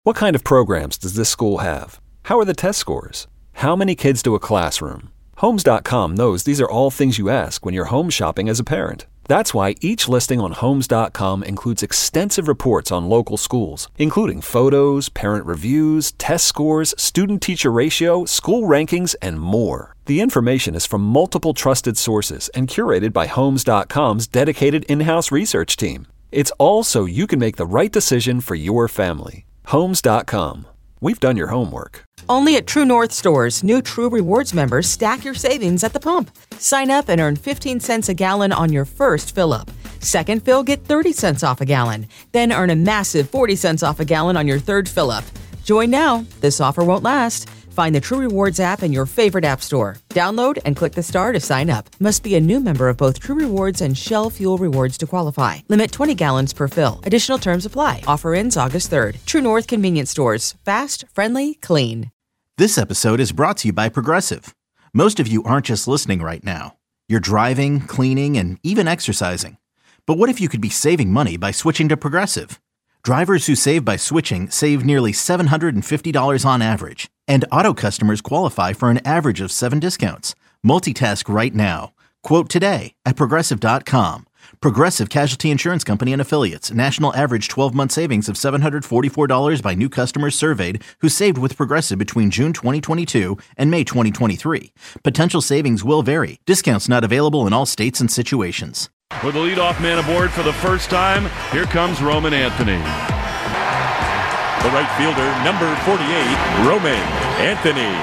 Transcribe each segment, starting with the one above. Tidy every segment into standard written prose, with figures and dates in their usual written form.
What kind of programs does this school have? How are the test scores? How many kids do a classroom? Homes.com knows these are all things you ask when you're home shopping as a parent. That's why each listing on Homes.com includes extensive reports on local schools, including photos, parent reviews, test scores, student-teacher ratio, school rankings, and more. The information is from multiple trusted sources and curated by Homes.com's dedicated in-house research team. It's all so you can make the right decision for your family. Homes.com. We've done your homework. Only at True North stores, new True Rewards members stack your savings at the pump. Sign up and earn 15 cents a gallon on your first fill-up. Second fill, get 30 cents off a gallon. Then earn a massive 40 cents off a gallon on your third fill-up. Join now. This offer won't last. Find the True Rewards app in your favorite app store. Download and click the star to sign up. Must be a new member of both True Rewards and Shell Fuel Rewards to qualify. Limit 20 gallons per fill. Additional terms apply. Offer ends August 3rd. True North Convenience Stores. Fast, friendly, clean. This episode is brought to you by Progressive. Most of you aren't just listening right now. You're driving, cleaning, and even exercising. But what if you could be saving money by switching to Progressive? Drivers who save by switching save nearly $750 on average. And auto customers qualify for an average of 7 discounts. Multitask right now. Quote today at Progressive.com. Progressive Casualty Insurance Company and Affiliates. National average 12-month savings of $744 by new customers surveyed who saved with Progressive between June 2022 and May 2023. Potential savings will vary. Discounts not available in all states and situations. With the leadoff man aboard for the first time, here comes Roman Anthony. The right fielder, number 48, Roman Anthony.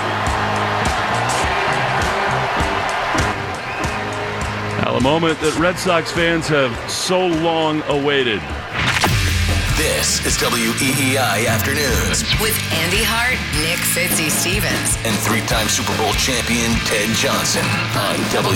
Now, a moment that Red Sox fans have so long awaited. This is WEEI Afternoons with Andy Hart, Nick Fitzy-Stevens, and 3-time Super Bowl champion Ted Johnson on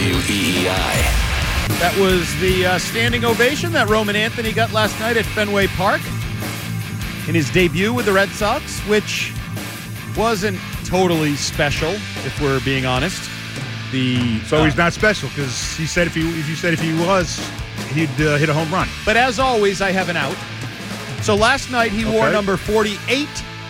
WEEI. That was the standing ovation that Roman Anthony got last night at Fenway Park in his debut with the Red Sox, which wasn't totally special, if we're being honest. So he's not special because he said if you said he was, he'd hit a home run. But as always, I have an out. So last night he wore number 48.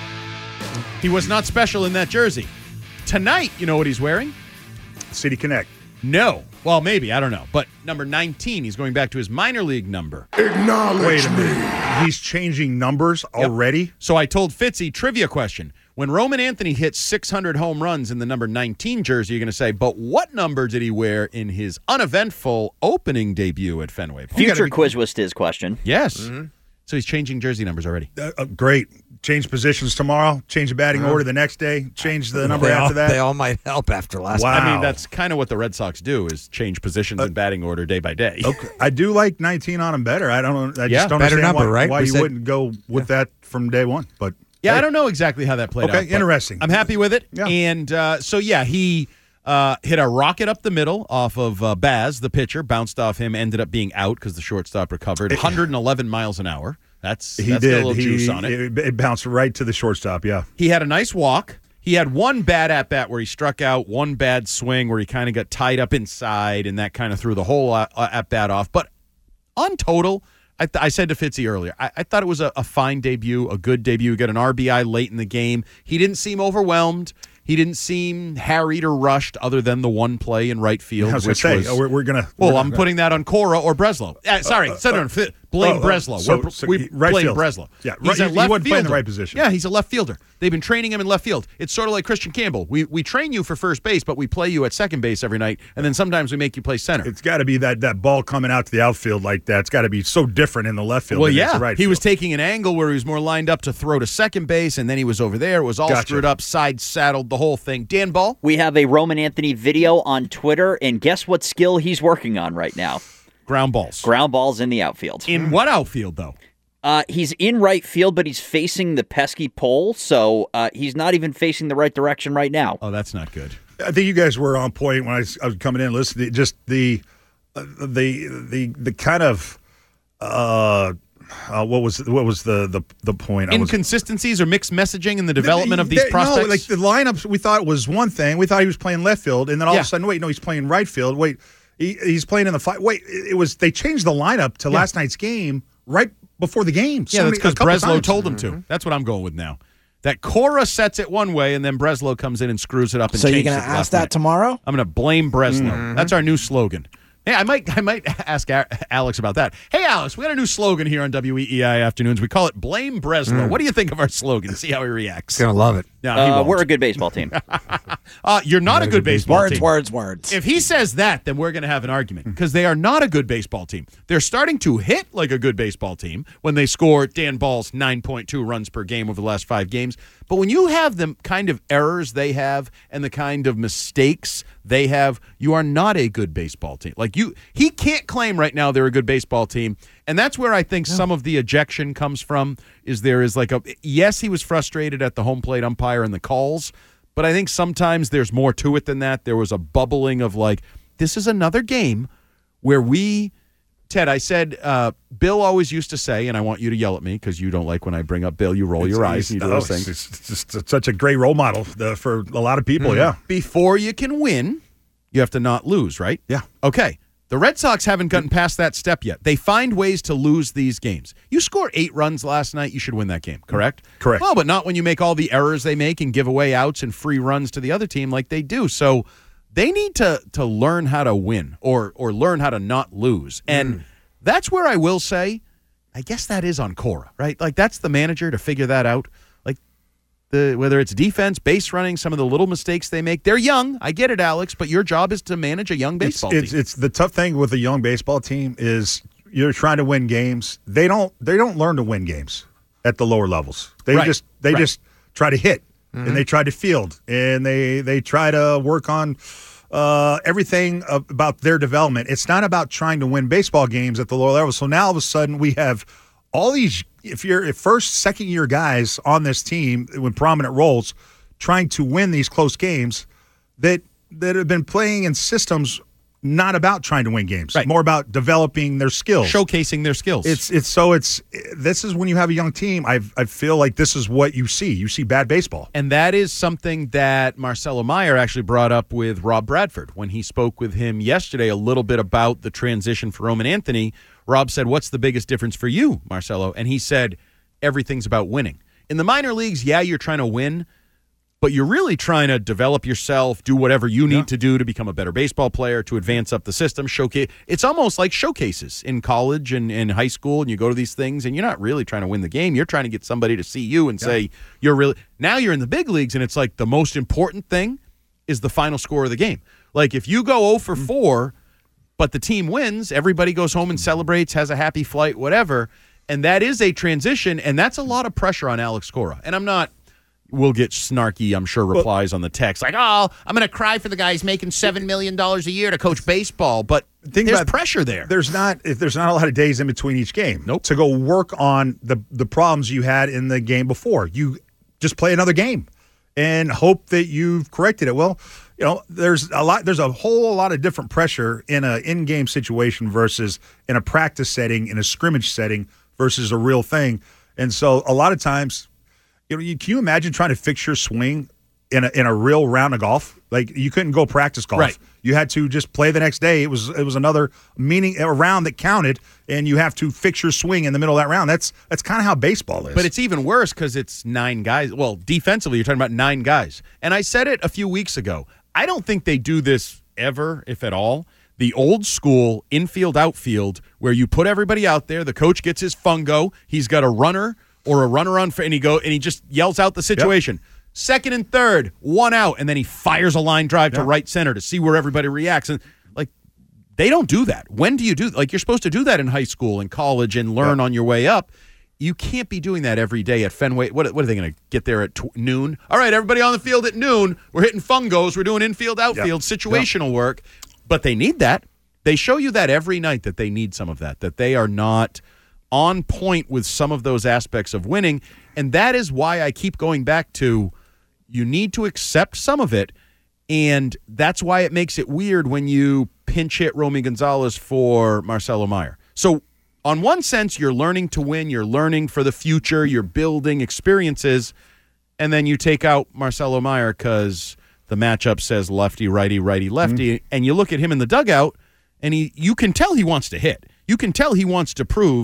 He was not special in that jersey. Tonight, you know what he's wearing? City Connect. No. Well, maybe. I don't know. But number 19, he's going back to his minor league number. Wait a minute. He's changing numbers already? Yep. So I told Fitzy, trivia question. When Roman Anthony hits 600 home runs in the number 19 jersey, you're going to say, but what number did he wear in his uneventful opening debut at Fenway Park? Future quiz was his question. Yes. Mm-hmm. So he's changing jersey numbers already. Great. Change positions tomorrow, change the batting order the next day, change the number after that. They all might help after last night. I mean, that's kind of what the Red Sox do is change positions in batting order day by day. Okay. I do like 19 on him better. I just don't better understand number, why, right? why you wouldn't go with that from day one. But I don't know exactly how that played out. Okay, interesting. I'm happy with it. Yeah. And he hit a rocket up the middle off of Baz, the pitcher, bounced off him, ended up being out because the shortstop recovered 111 miles an hour. That's got a little juice on it. It bounced right to the shortstop, yeah. He had a nice walk. He had one bad at-bat where he struck out, one bad swing where he kind of got tied up inside, and that kind of threw the whole at-bat off. But on total, I said to Fitzy earlier, I thought it was a fine debut, a good debut. He got an RBI late in the game. He didn't seem overwhelmed. He didn't seem harried or rushed other than the one play in right field. I was going to say, we're going to... Well, I'm putting that on Cora or Breslow. Blame Breslow. We blame Breslow. Yeah, he's a left he wasn't playing fielder. the right position. Yeah, he's a left fielder. They've been training him in left field. It's sort of like Christian Campbell. We train you for first base, but we play you at second base every night, and then sometimes we make you play center. It's got to be that ball coming out to the outfield like that. It's got to be so different in the left field than the right field. He was taking an angle where he was more lined up to throw to second base, and then he was over there. It was all screwed up, side-saddled, the whole thing. Dan Ball? We have a Roman Anthony video on Twitter, and guess what skill he's working on right now? Ground balls. Ground balls in the outfield. In what outfield, though? He's in right field, but he's facing the pesky pole, so he's not even facing the right direction right now. Oh, that's not good. I think you guys were on point when I was coming in. Listen, just the kind of what was the point? Inconsistencies or mixed messaging in the development of these prospects? No, like the lineups, we thought was one thing. We thought he was playing left field, and then all of a sudden, wait, no, he's playing right field. Wait, he's playing in the fight. Wait, they changed the lineup to last night's game right before the game. Yeah, that's because Breslow times. told him to. That's what I'm going with now. That Cora sets it one way, and then Breslow comes in and screws it up and changes it. So you're going to ask that tomorrow? I'm going to blame Breslow. That's our new slogan. Hey, I might ask Alex about that. Hey, Alex, we got a new slogan here on WEEI Afternoons. We call it Blame Breslow. What do you think of our slogan? See how he reacts. He's going to love it. No, we're a good baseball team. You're not a good baseball team. Words. If he says that, then we're going to have an argument because they are not a good baseball team. They're starting to hit like a good baseball team when they score Dan Ball's 9.2 runs per game over the last 5 games. But when you have the kind of errors they have and the kind of mistakes they have, you are not a good baseball team. He can't claim right now they're a good baseball team. And that's where I think some of the ejection comes from, yes, he was frustrated at the home plate umpire and the calls, but I think sometimes there's more to it than that. There was a bubbling of this is another game where Ted, I said, Bill always used to say, and I want you to yell at me because you don't like when I bring up Bill, you roll your eyes and you do those things. It's just such a great role model for a lot of people, yeah. Before you can win, you have to not lose, right? Yeah. Okay. The Red Sox haven't gotten past that step yet. They find ways to lose these games. You score 8 runs last night, you should win that game, correct? Correct. Well, but not when you make all the errors they make and give away outs and free runs to the other team like they do. So they need to learn how to win or learn how to not lose. And that's where I will say, I guess that is on Cora, right? That's the manager to figure that out. Whether it's defense, base running, some of the little mistakes they make. They're young. I get it, Alex, but your job is to manage a young baseball team. It's the tough thing with a young baseball team is you're trying to win games. They don't learn to win games at the lower levels. They just try to hit and they try to field and they try to work on everything about their development. It's not about trying to win baseball games at the lower levels. So now all of a sudden we have all these, if first, second year guys on this team with prominent roles trying to win these close games that have been playing in systems not about trying to win games, more about developing their skills, showcasing their skills. This is when you have a young team. I feel like this is what you see. You see bad baseball, and that is something that Marcelo Meyer actually brought up with Rob Bradford when he spoke with him yesterday a little bit about the transition for Roman Anthony. Rob said, "What's the biggest difference for you, Marcelo?" And he said, "Everything's about winning." In the minor leagues, you're trying to win, but you're really trying to develop yourself, do whatever you need to do to become a better baseball player, to advance up the system, showcase. It's almost like showcases in college and in high school, and you go to these things, and you're not really trying to win the game. You're trying to get somebody to see you and say, now you're in the big leagues, and it's like the most important thing is the final score of the game. Like if you go 0 for 4, but the team wins, everybody goes home and celebrates, has a happy flight, whatever, and that is a transition, and that's a lot of pressure on Alex Cora. And we'll get snarky, I'm sure, replies on the text. I'm going to cry for the guy who's making $7 million a year to coach baseball. But there's pressure there. There's not a lot of days in between each game. Nope. To go work on the problems you had in the game before. You just play another game and hope that you've corrected it. Well, there's a whole lot of different pressure in an in-game situation versus in a practice setting, in a scrimmage setting versus a real thing. And so a lot of times, can you imagine trying to fix your swing in a real round of golf? Like you couldn't go practice golf. Right. You had to just play the next day. It was another a round that counted, and you have to fix your swing in the middle of that round. That's kind of how baseball is. But it's even worse because it's 9 guys. Well, defensively, you're talking about 9 guys. And I said it a few weeks ago. I don't think they do this ever, if at all. The old school infield, outfield, where you put everybody out there. The coach gets his fungo. He's got a runner or a runner on, and he just yells out the situation. Yep. Second and third, 1 out, and then he fires a line drive to right center to see where everybody reacts. And they don't do that. When do you do? You're supposed to do that in high school and college and learn on your way up. You can't be doing that every day at Fenway. What are they going to get there at noon? All right, everybody on the field at noon. We're hitting fungos. We're doing infield, outfield, situational work. But they need that. They show you that every night that they need some of that they are not on point with some of those aspects of winning. And that is why I keep going back to you need to accept some of it. And that's why it makes it weird when you pinch hit Romy Gonzalez for Marcelo Meyer. So on one sense, you're learning to win. You're learning for the future. You're building experiences. And then you take out Marcelo Meyer because the matchup says lefty, righty, righty, lefty. Mm-hmm. And you look at him in the dugout, and you can tell he wants to hit. You can tell he wants to prove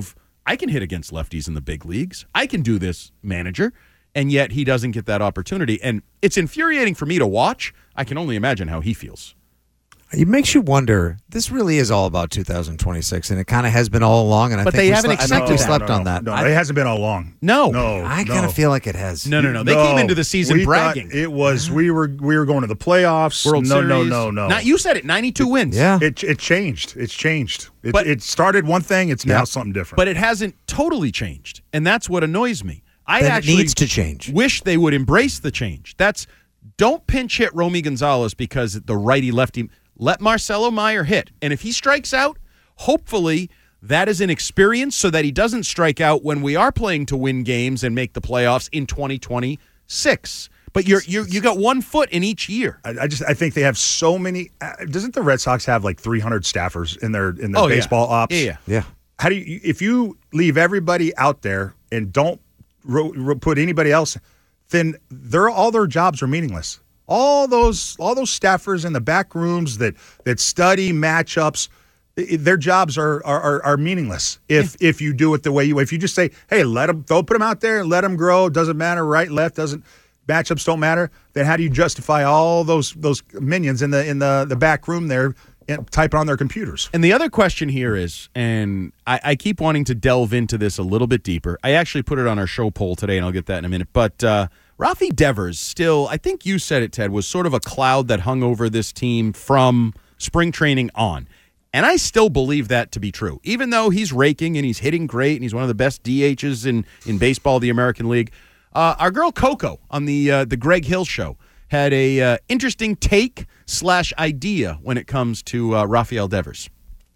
I can hit against lefties in the big leagues. I can do this, manager. And yet he doesn't get that opportunity. And it's infuriating for me to watch. I can only imagine how he feels. It makes you wonder. This really is all about 2026, and it kind of has been all along. And but they haven't accepted that. Slept on that. No, it hasn't been all along. No, I kind of feel like it has. No. They came into the season bragging. It was we were going to the playoffs. World Series. No. Not you said it. 92 wins. Yeah, it changed. It's changed. It started one thing. It's now something different. But it hasn't totally changed, and that's what annoys me. I then actually it needs to change. Wish they would embrace the change. Don't pinch hit Romy Gonzalez because the righty lefty. Let Marcelo Meyer hit. And if he strikes out, hopefully that is an experience so that he doesn't strike out when we are playing to win games and make the playoffs in 2026. But you got 1 foot in each year. I think they have so many. Doesn't the Red Sox have like 300 staffers in their baseball ops? Yeah. How do you, if you leave everybody out there and don't put anybody else, then all their jobs are meaningless. All those staffers in the back rooms that study matchups, their jobs are meaningless if you do it the way if you just say, hey, don't put them out there and let them grow. Doesn't matter, right, left, matchups don't matter. Then how do you justify all those minions in the back room there typing on their computers? And the other question here is, and I keep wanting to delve into this a little bit deeper. I actually put it on our show poll today, and I'll get that in a minute. But Rafi Devers still, I think you said it, Ted, was sort of a cloud that hung over this team from spring training on. And I still believe that to be true. Even though he's raking and he's hitting great and he's one of the best DHs in baseball, the American League. Our girl Coco on the Greg Hill show had a interesting take/idea when it comes to Rafael Devers.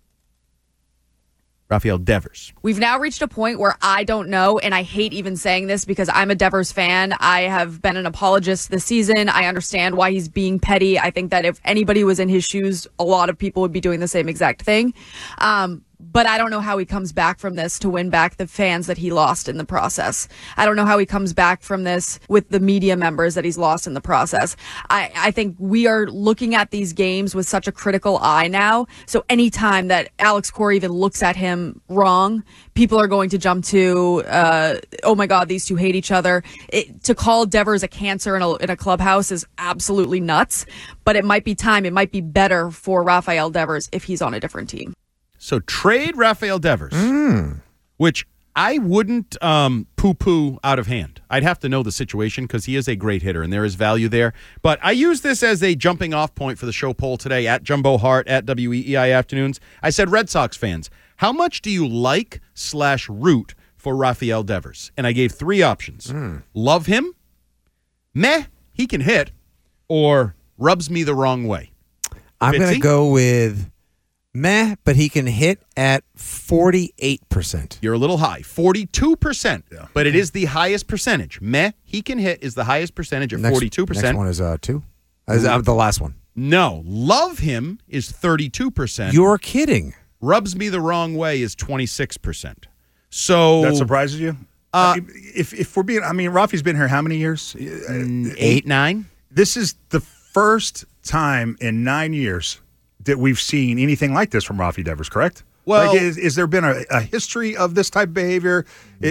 Rafael Devers. We've now reached a point where I don't know, and I hate even saying this because I'm a Devers fan. I have been an apologist this season. I understand why he's being petty. I think that if anybody was in his shoes, a lot of people would be doing the same exact thing. But I don't know how he comes back from this to win back the fans that he lost in the process. I don't know how he comes back from this with the media members that he's lost in the process. I think we are looking at these games with such a critical eye now. So anytime that Alex Cora even looks at him wrong, people are going to jump to, oh my God, these two hate each other. To call Devers a cancer in a clubhouse is absolutely nuts. But it might be time. It might be better for Rafael Devers if he's on a different team. So trade Rafael Devers, which I wouldn't poo-poo out of hand. I'd have to know the situation because he is a great hitter and there is value there. But I use this as a jumping off point for the show poll today at Jumbo Hart at WEEI Afternoons. I said, Red Sox fans, how much do you like/root for Rafael Devers? And I gave 3 options. Love him, meh, he can hit, or rubs me the wrong way. I'm going to go with meh, but he can hit at 48%. You're a little high, 42%, but it is the highest percentage. Meh, he can hit is the highest percentage at 42%. Next one is 2. Is the last one? No, love him is 32%. You're kidding. Rubs me the wrong way is 26%. So that surprises you? If we're being, Rafi's been here how many years? 8, 9. This is the first time in 9 years that we've seen anything like this from Rafi Devers, correct? Well, is there been a history of this type of behavior?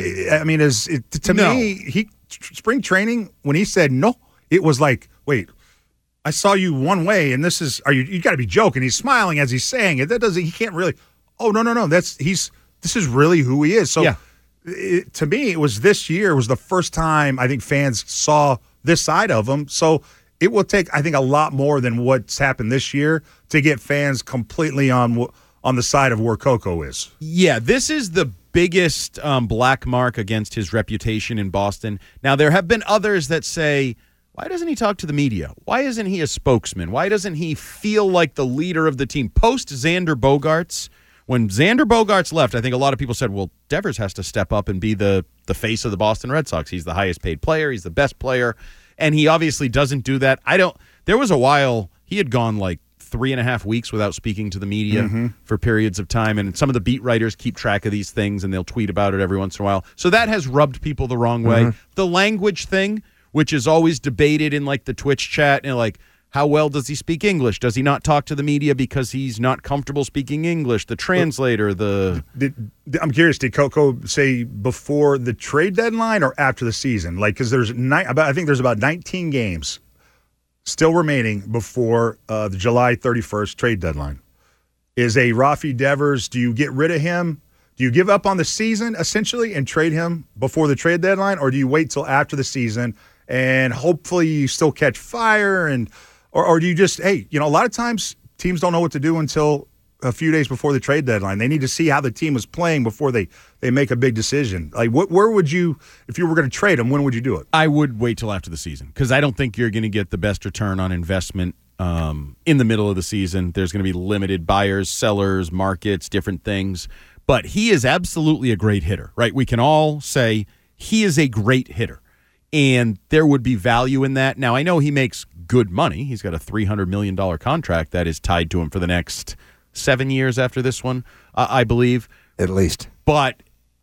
Me, spring training, when he said no, it was like, wait, I saw you one way, and this is, you got to be joking. He's smiling as he's saying it. He can't really, no, this is really who he is. So to me, it was this year was the first time I think fans saw this side of him. So it will take, I think, a lot more than what's happened this year to get fans completely on the side of where Coco is. Yeah, this is the biggest black mark against his reputation in Boston. Now, there have been others that say, why doesn't he talk to the media? Why isn't he a spokesman? Why doesn't he feel like the leader of the team? Post Xander Bogaerts, when Xander Bogaerts left, I think a lot of people said, well, Devers has to step up and be the face of the Boston Red Sox. He's the highest paid player. He's the best player. And he obviously doesn't do that. There was a while he had gone like 3.5 weeks without speaking to the media for periods of time. And some of the beat writers keep track of these things and they'll tweet about it every once in a while. So that has rubbed people the wrong way. The language thing, which is always debated in like the Twitch chat, and like, How well does he speak English? Does he not talk to the media because he's not comfortable speaking English? The translator, I'm curious, did Coco say before the trade deadline or after the season? Like, because I think there's about 19 games still remaining before the July 31st trade deadline. Is a Rafi Devers, do you get rid of him? Do you give up on the season, essentially, and trade him before the trade deadline? Or do you wait till after the season and hopefully you still catch fire? Or do you just, a lot of times teams don't know what to do until a few days before the trade deadline. They need to see how the team is playing before they make a big decision. Like, where would you, if you were going to trade him, when would you do it? I would wait till after the season because I don't think you're going to get the best return on investment in the middle of the season. There's going to be limited buyers, sellers, markets, different things. But he is absolutely a great hitter, right? We can all say he is a great hitter, and there would be value in that. Now, I know he makes good money. He's got a $300 million contract that is tied to him for the next 7 years after this one, I believe. At least. But,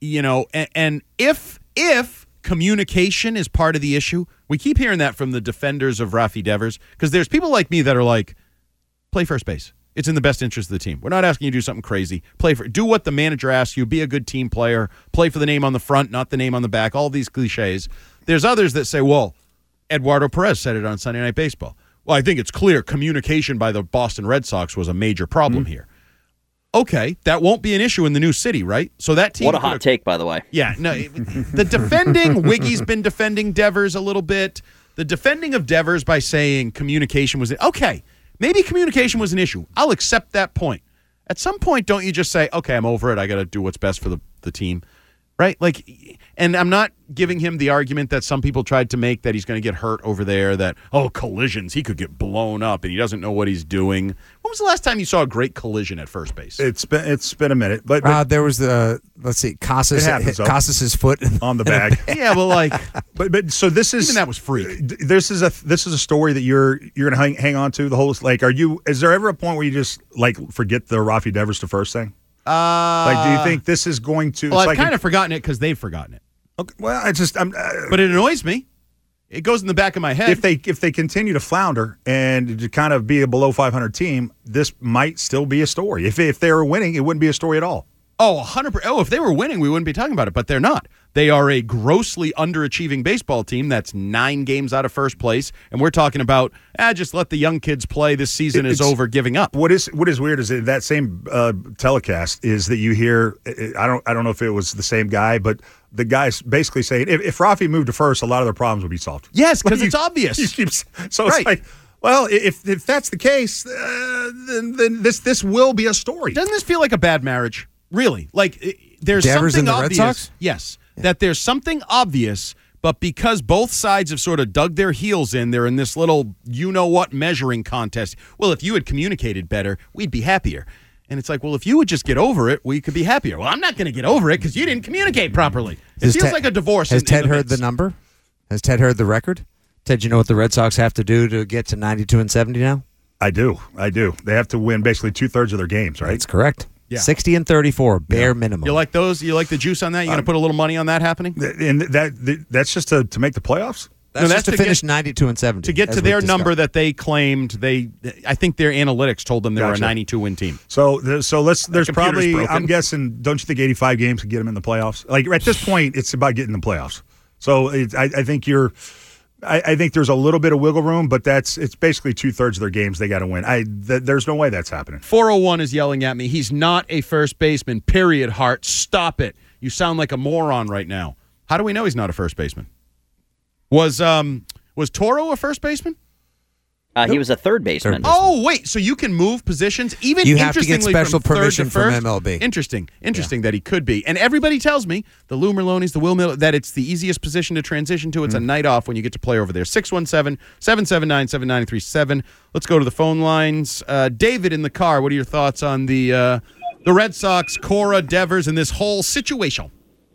and if communication is part of the issue, we keep hearing that from the defenders of Rafi Devers, because there's people like me that are like, play first base. It's in the best interest of the team. We're not asking you to do something crazy. Do what the manager asks you. Be a good team player. Play for the name on the front, not the name on the back. All these cliches. There's others that say, well, Eduardo Perez said it on Sunday Night Baseball. Well, I think it's clear communication by the Boston Red Sox was a major problem here. Okay, that won't be an issue in the new city, right? So that team. What a hot take, by the way. Yeah, no, the defending, Wiggy's been defending Devers a little bit. The defending of Devers by saying communication was okay. Maybe communication was an issue. I'll accept that point. At some point, don't you just say, okay, I'm over it. I got to do what's best for the team, right? Like, and I'm not giving him the argument that some people tried to make that he's going to get hurt over there, that, collisions, he could get blown up and he doesn't know what he's doing. When was the last time you saw a great collision at first base? It's been a minute. But there was Casas's foot on the bag. Yeah, well, like, but so this is, even that was freak. This is a story that you're going to hang on to the whole. Like, is there ever a point where you just like forget the Rafi Devers to first thing? Like, do you think this is going to? Well, I've kind of forgotten it because they've forgotten it. Okay, well, but it annoys me. It goes in the back of my head. If they continue to flounder and to kind of be a below 500 team, this might still be a story. If they were winning, it wouldn't be a story at all. Oh, 100%. Oh, if they were winning, we wouldn't be talking about it, but they're not. They are a grossly underachieving baseball team that's 9 games out of first place, and we're talking about, just let the young kids play. This season is over, giving up. What is weird is that same telecast is that you hear, I don't know if it was the same guy, but the guy's basically saying if Rafi moved to first, a lot of their problems would be solved. Yes, because it's obvious. So right. It's like, well, if that's the case, then this will be a story. Doesn't this feel like a bad marriage? Really? Like, there's Devers something and the obvious. Red Sox? Yes. Yeah. That there's something obvious, but because both sides have sort of dug their heels in, they're in this little you-know-what measuring contest. Well, if you had communicated better, we'd be happier. And it's like, well, if you would just get over it, we could be happier. Well, I'm not going to get over it because you didn't communicate properly. It feels like a divorce. Has Ted heard the number? Has Ted heard the record? Ted, you know what the Red Sox have to do to get to 92-70 now? I do. They have to win basically 2/3 of their games, right? That's correct. Yeah. 60-34, bare minimum. You like those? You like the juice on that? You going to put a little money on that happening? And that's just to make the playoffs? That's just to finish 92-70. To get to their number that they claimed, I think their analytics told them they were a 92-win team. So there's probably, broken. I'm guessing, don't you think 85 games could get them in the playoffs? Like, at this point, it's about getting the playoffs. So I think I think there's a little bit of wiggle room, but it's basically 2/3 of their games they got to win. There's no way that's happening. 401 is yelling at me. He's not a first baseman, period, Hart. Stop it. You sound like a moron right now. How do we know he's not a first baseman? Was Toro a first baseman? He was a third baseman. Oh, wait. So you can move positions? Even you have to get interestingly special from permission third to from first? MLB. Interesting that he could be. And everybody tells me, the Lou Merlonis, the Will Miller, that it's the easiest position to transition to. It's a night off when you get to play over there. 617-779-7937. Let's go to the phone lines. David in the car, what are your thoughts on the Red Sox, Cora, Devers, and this whole situation?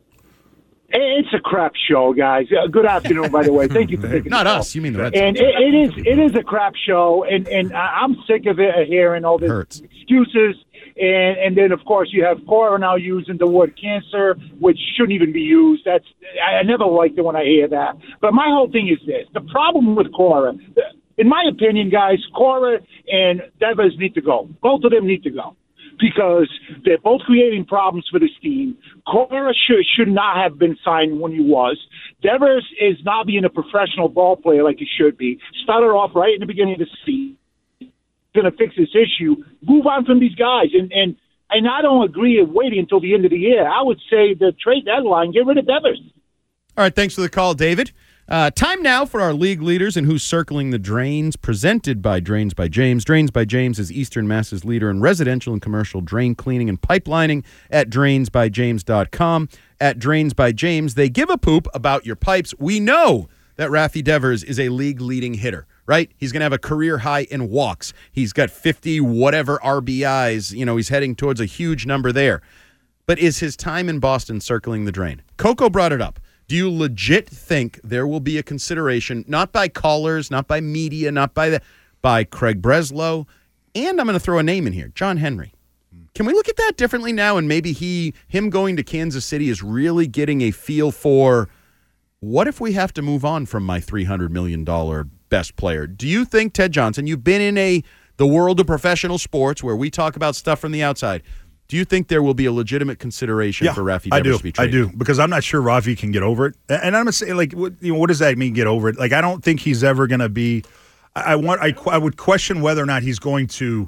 It's a crap show, guys. Good afternoon, by the way. Thank you for taking Not the us. call. You mean the Red Sox. And it is a crap show, and I'm sick of it, hearing all these excuses. And then, of course, you have Cora now using the word cancer, which shouldn't even be used. I never liked it when I hear that. But my whole thing is this. The problem with Cora, in my opinion, guys, Cora and Devers need to go. Both of them need to go because they're both creating problems for this team. Cora should not have been signed when he was. Devers is not being a professional ball player like he should be. Started off right in the beginning of the season. Going to fix this issue. Move on from these guys. And I don't agree with waiting until the end of the year. I would say the trade deadline, get rid of Devers. All right, thanks for the call, David. Time now for our league leaders and who's circling the drains, presented by Drains by James. Drains by James is Eastern Mass's leader in residential and commercial drain cleaning and pipelining at drainsbyjames.com. At Drains by James, they give a poop about your pipes. We know that Rafi Devers is a league-leading hitter, right? He's going to have a career high in walks. He's got 50 whatever RBIs. You know, he's heading towards a huge number there. But is his time in Boston circling the drain? Coco brought it up. Do you legit think there will be a consideration, not by callers, not by media, not by Craig Breslow, and I'm going to throw a name in here, John Henry. Can we look at that differently now, and maybe him going to Kansas City is really getting a feel for what if we have to move on from my $300 million best player? Do you think, Ted Johnson, you've been in the world of professional sports where we talk about stuff from the outside, do you think there will be a legitimate consideration for Rafi Devers to be traded? I do, because I'm not sure Rafi can get over it. And I'm going to say, like, what does that mean, get over it? Like, I don't think he's ever going to be I would question whether or not he's going to,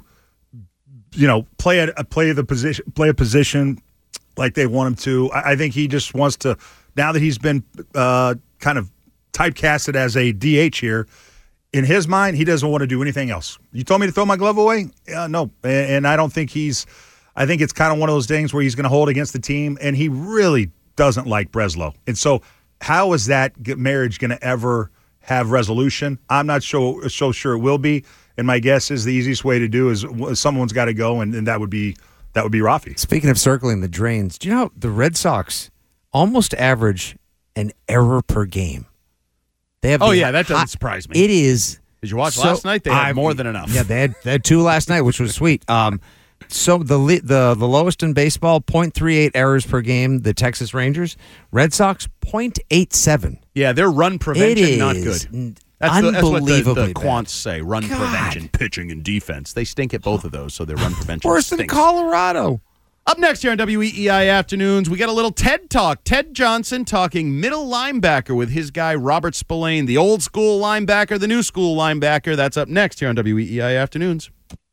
play a position like they want him to. I think he just wants to, now that he's been kind of typecasted as a DH here, in his mind, he doesn't want to do anything else. You told me to throw my glove away? No. And I don't think I think it's kind of one of those things where he's going to hold against the team, and he really doesn't like Breslow. And so how is that marriage going to ever have resolution? I'm not so sure it will be, and my guess is the easiest way to do is someone's got to go, and that would be Rafi. Speaking of circling the drains, do you know the Red Sox almost average an error per game? They have that doesn't surprise me. It is. Did you watch last night? They had more than enough. Yeah, they had two last night, which was sweet. So the lowest in baseball, 0.38 errors per game, the Texas Rangers. Red Sox, 0.87. Yeah, their run prevention not good. That's what the quants say, run prevention, pitching, and defense. They stink at both of those, so their run prevention worse stinks. than Colorado. Up next here on WEEI Afternoons, we got a little TED Talk. Ted Johnson talking middle linebacker with his guy Robert Spillane, the old school linebacker, the new school linebacker. That's up next here on WEEI Afternoons.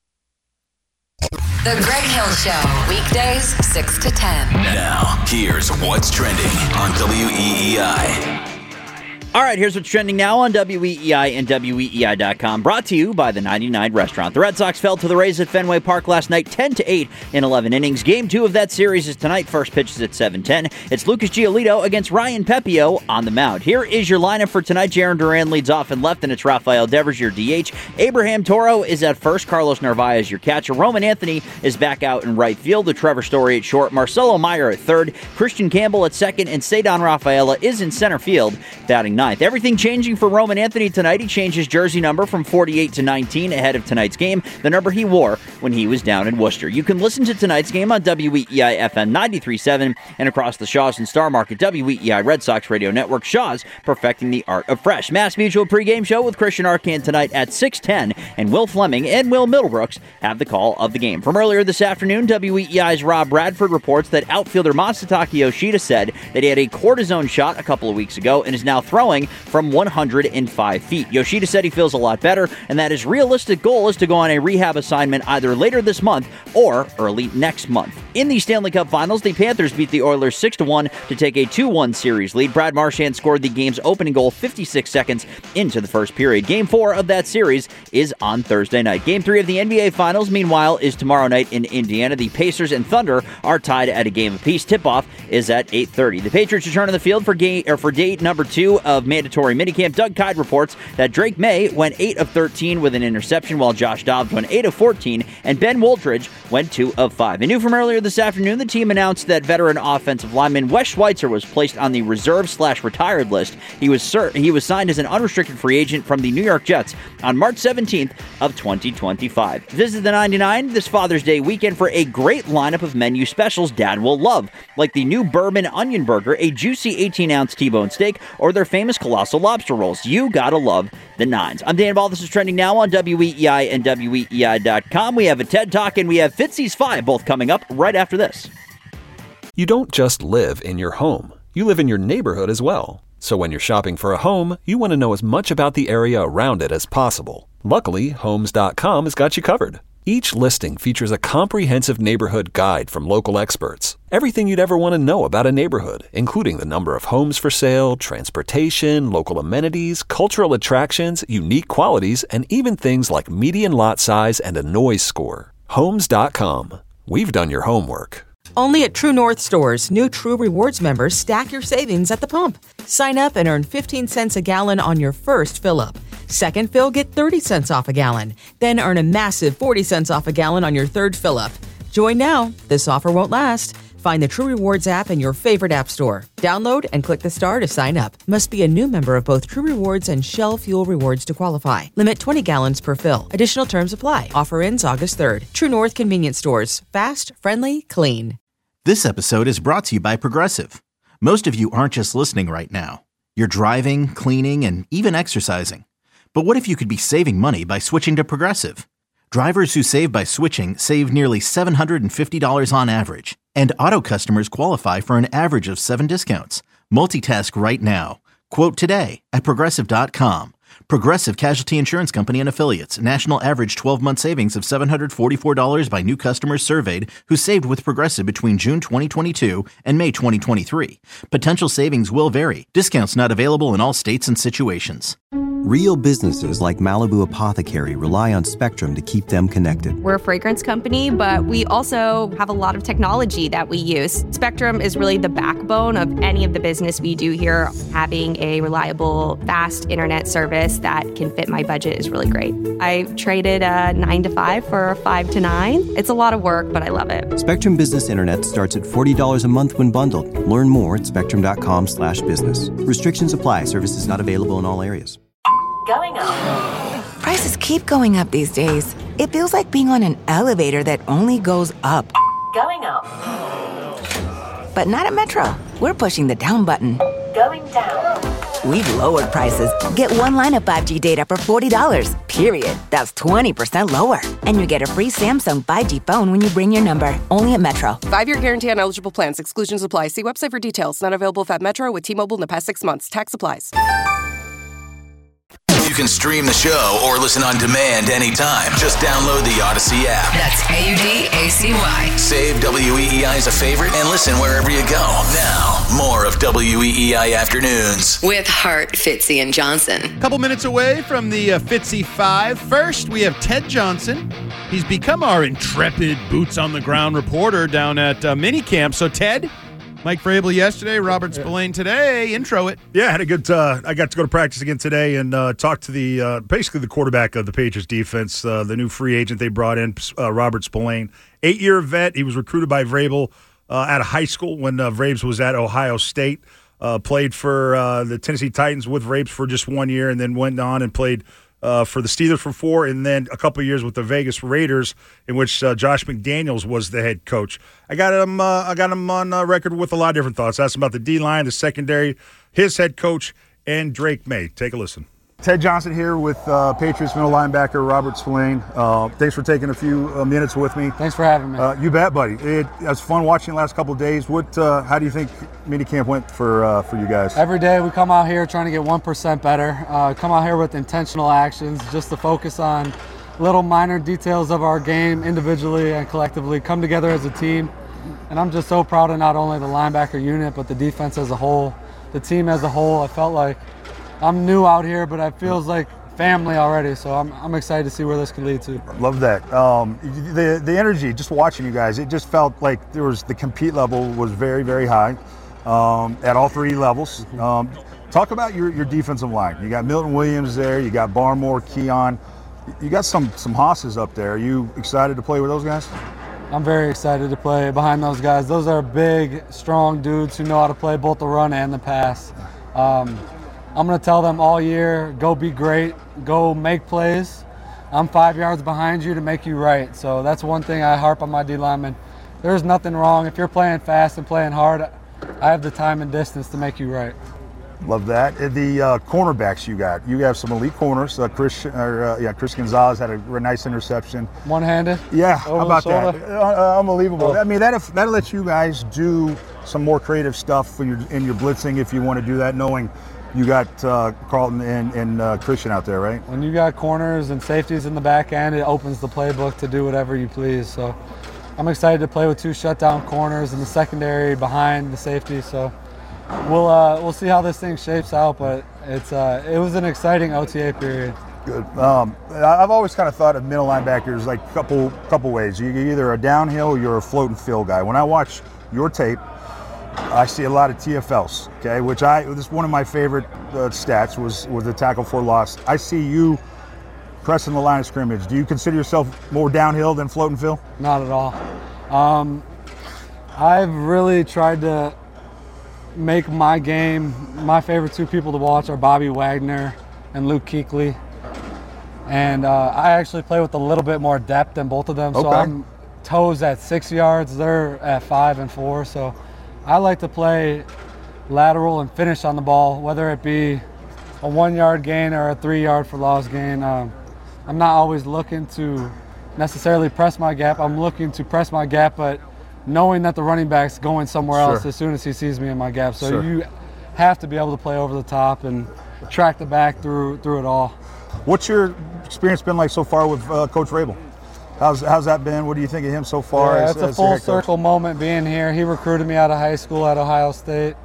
The Greg Hill Show, weekdays 6 to 10. Now, here's what's trending on WEEI. All right, here's what's trending now on WEEI and WEEI.com. Brought to you by the 99 Restaurant. The Red Sox fell to the Rays at Fenway Park last night, 10-8 in 11 innings. Game 2 of that series is tonight. First pitch is at 7:10. It's Lucas Giolito against Ryan Pepio on the mound. Here is your lineup for tonight. Jaron Duran leads off in left, and it's Rafael Devers, your DH. Abraham Toro is at first. Carlos Narvaez, your catcher. Roman Anthony is back out in right field. The Trevor Story at short. Marcelo Meyer at third. Christian Campbell at second, and Cedon Rafaela is in center field, batting ninth. Everything changing for Roman Anthony tonight. He changed his jersey number from 48 to 19 ahead of tonight's game, the number he wore when he was down in Worcester. You can listen to tonight's game on WEEI FM 93.7 and across the Shaws and Star Market WEEI Red Sox Radio Network. Shaws, perfecting the art of fresh. Mass Mutual pregame show with Christian Arcand tonight at 6:10, and Will Fleming and Will Middlebrooks have the call of the game. From earlier this afternoon, WEEI's Rob Bradford reports that outfielder Masataka Yoshida said that he had a cortisone shot a couple of weeks ago and is now throwing from 105 feet. Yoshida said he feels a lot better, and that his realistic goal is to go on a rehab assignment either later this month or early next month. In the Stanley Cup Finals, the Panthers beat the Oilers 6-1 to take a 2-1 series lead. Brad Marchand scored the game's opening goal 56 seconds into the first period. Game 4 of that series is on Thursday night. Game 3 of the NBA Finals, meanwhile, is tomorrow night in Indiana. The Pacers and Thunder are tied at a game apiece. Tip-off is at 8:30. The Patriots return on the field for day number 2 of mandatory minicamp. Doug Kide reports that Drake May went 8 of 13 with an interception, while Josh Dobbs went 8 of 14 and Ben Woldridge went 2 of 5. And new from earlier this afternoon, the team announced that veteran offensive lineman Wes Schweitzer was placed on the reserve/retired list. He was signed as an unrestricted free agent from the New York Jets on March 17th of 2025. Visit the 99 this Father's Day weekend for a great lineup of menu specials Dad will love, like the new Bourbon Onion Burger, a juicy 18-ounce T-bone steak, or their famous Colossal Lobster Rolls. You gotta love the Nines. I'm Dan Ball. This is trending now on WEEI and WEEI.com. We have a TED Talk and we have Fitzy's 5 both coming up right after this. You don't just live in your home. You live in your neighborhood as well. So when you're shopping for a home, you want to know as much about the area around it as possible. Luckily, Homes.com has got you covered. Each listing features a comprehensive neighborhood guide from local experts. Everything you'd ever want to know about a neighborhood, including the number of homes for sale, transportation, local amenities, cultural attractions, unique qualities, and even things like median lot size and a noise score. Homes.com. We've done your homework. Only at True North stores, new True Rewards members stack your savings at the pump. Sign up and earn 15 cents a gallon on your first fill-up. Second fill, get 30 cents off a gallon. Then earn a massive 40 cents off a gallon on your third fill-up. Join now. This offer won't last. Find the True Rewards app in your favorite app store. Download and click the star to sign up. Must be a new member of both True Rewards and Shell Fuel Rewards to qualify. Limit 20 gallons per fill. Additional terms apply. Offer ends August 3rd. True North Convenience Stores. Fast, friendly, clean. This episode is brought to you by Progressive. Most of you aren't just listening right now. You're driving, cleaning, and even exercising. But what if you could be saving money by switching to Progressive? Drivers who save by switching save nearly $750 on average. And auto customers qualify for an average of 7 discounts. Multitask right now. Quote today at Progressive.com. Progressive Casualty Insurance Company and Affiliates. National average 12-month savings of $744 by new customers surveyed who saved with Progressive between June 2022 and May 2023. Potential savings will vary. Discounts not available in all states and situations. Real businesses like Malibu Apothecary rely on Spectrum to keep them connected. We're a fragrance company, but we also have a lot of technology that we use. Spectrum is really the backbone of any of the business we do here. Having a reliable, fast internet service that can fit my budget is really great. I traded a 9 to 5 for a 5 to 9. It's a lot of work, but I love it. Spectrum Business Internet starts at $40 a month when bundled. Learn more at spectrum.com/business. Restrictions apply. Services not available in all areas. Going up. Prices keep going up these days. It feels like being on an elevator that only goes up. Going up. But not at Metro. We're pushing the down button. Going down. We've lowered prices. Get one line of 5G data for $40, period. That's 20% lower. And you get a free Samsung 5G phone when you bring your number. Only at Metro. 5-year guarantee on eligible plans. Exclusions apply. See website for details. Not available at Metro with T-Mobile in the past 6 months. Tax applies. You can stream the show or listen on demand anytime. Just download the Odyssey app. That's AUDACY. Save WEEI as a favorite and listen wherever you go. Now, more of WEEI Afternoons. With Hart, Fitzy, and Johnson. A couple minutes away from the Fitzy 5. First, we have Ted Johnson. He's become our intrepid boots-on-the-ground reporter down at minicamp. So, Ted, Mike Vrabel yesterday, Robert Spillane today. Intro it. Yeah, I had a good. I got to go to practice again today and talk to the basically the quarterback of the Patriots defense, the new free agent they brought in, Robert Spillane, 8-year vet. He was recruited by Vrabel out of high school when Vrabes was at Ohio State. Played for the Tennessee Titans with Vrabes for just 1 year, and then went on and played for the Steelers for 4, and then a couple of years with the Vegas Raiders, in which Josh McDaniels was the head coach. I got him on record with a lot of different thoughts. Asked him about the D-line, the secondary, his head coach, and Drake May. Take a listen. Ted Johnson here with Patriots middle linebacker Robert Spillane. Thanks for taking a few minutes with me. Thanks for having me. You bet, buddy. It was fun watching the last couple of days. How do you think minicamp went for you guys? Every day we come out here trying to get 1% better. Come out here with intentional actions, just to focus on little minor details of our game individually and collectively, come together as a team. And I'm just so proud of not only the linebacker unit, but the defense as a whole, the team as a whole. I felt like I'm new out here, but it feels like family already, so I'm excited to see where this could lead to. Love that. The energy, just watching you guys, it just felt like the compete level was very, very high at all three levels. Talk about your defensive line. You got Milton Williams there, you got Barmore, Keon. You got some hosses up there. Are you excited to play with those guys? I'm very excited to play behind those guys. Those are big, strong dudes who know how to play both the run and the pass. I'm going to tell them all year, go be great, go make plays. I'm 5 yards behind you to make you right. So that's one thing I harp on my D linemen. There's nothing wrong. If you're playing fast and playing hard, I have the time and distance to make you right. Love that. The cornerbacks you have some elite corners. Chris Gonzalez had a nice interception. One-handed? Yeah, how about that? Unbelievable. I mean, that lets you guys do some more creative stuff in your blitzing if you want to do that, knowing you got Carlton and Christian out there, right? When you got corners and safeties in the back end, it opens the playbook to do whatever you please. So I'm excited to play with 2 shutdown corners in the secondary behind the safety. So we'll see how this thing shapes out, but it was an exciting OTA period. Good. I've always kind of thought of middle linebackers like a couple ways. You're either a downhill or you're a float and fill guy. When I watch your tape, I see a lot of TFLs, okay, which this is one of my favorite stats was the tackle for loss. I see you pressing the line of scrimmage. Do you consider yourself more downhill than float and fill? Not at all. I've really tried to make my game, my favorite 2 people to watch are Bobby Wagner and Luke Kuechly. And I actually play with a little bit more depth than both of them. So I'm toes at 6 yards, they're at 5 and 4. So I like to play lateral and finish on the ball, whether it be a 1-yard gain or a 3-yard for loss gain. I'm not always looking to necessarily press my gap. I'm looking to press my gap, but knowing that the running back's going somewhere else as soon as he sees me in my gap. So you have to be able to play over the top and track the back through it all. What's your experience been like so far with Coach Rabel? How's that been? What do you think of him so far? Yeah, it's a full circle moment being here. He recruited me out of high school at Ohio State.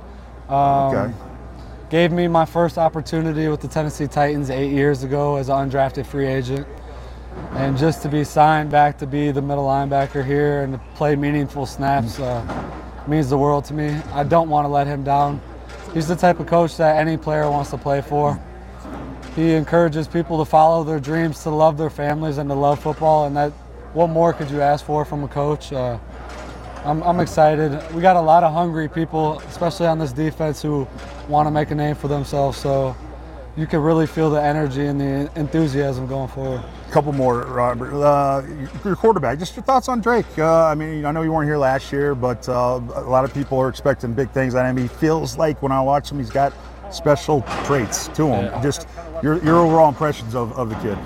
Gave me my first opportunity with the Tennessee Titans 8 years ago as an undrafted free agent. And just to be signed back to be the middle linebacker here and to play meaningful snaps means the world to me. I don't want to let him down. He's the type of coach that any player wants to play for. He encourages people to follow their dreams, to love their families, and to love football. And what more could you ask for from a coach? I'm excited. We got a lot of hungry people, especially on this defense, who want to make a name for themselves. So you can really feel the energy and the enthusiasm going forward. A couple more, Robert. Your quarterback, just your thoughts on Drake. I mean, I know you weren't here last year, but a lot of people are expecting big things out of him. He feels like when I watch him, he's got special traits to him. Yeah. Just your overall impressions of the kid.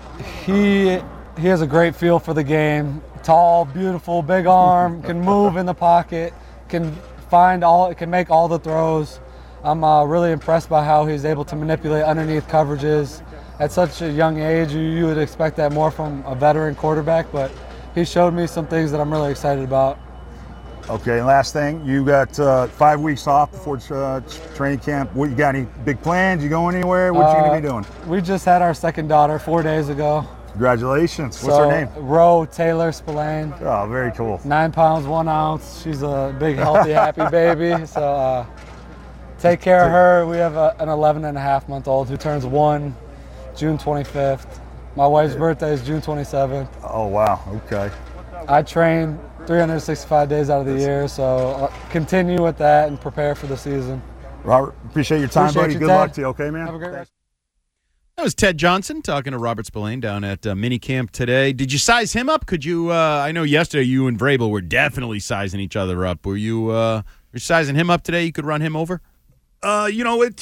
He has a great feel for the game. Tall, beautiful, big arm, can move in the pocket, can make all the throws. I'm really impressed by how he's able to manipulate underneath coverages. At such a young age, you would expect that more from a veteran quarterback, but he showed me some things that I'm really excited about. Okay, and last thing, you got 5 weeks off before training camp. What, you got any big plans? You going anywhere? What you going to be doing? We just had our second daughter 4 days ago. Congratulations. What's her name? Roe Taylor Spillane. Oh, very cool. 9 pounds, 1 ounce. She's a big, healthy, happy baby. So take care of her. We have an 11-and-a-half-month-old who turns 1 June 25th. My wife's birthday is June 27th. Oh, wow. Okay. I train 365 days out of the year, so continue with that and prepare for the season. Robert, appreciate your time, buddy. Good luck to you, okay, man? Have a great rest. That was Ted Johnson talking to Robert Spillane down at minicamp today. Did you size him up? Could you? I know yesterday you and Vrabel were definitely sizing each other up. Were you sizing him up today? You could run him over. I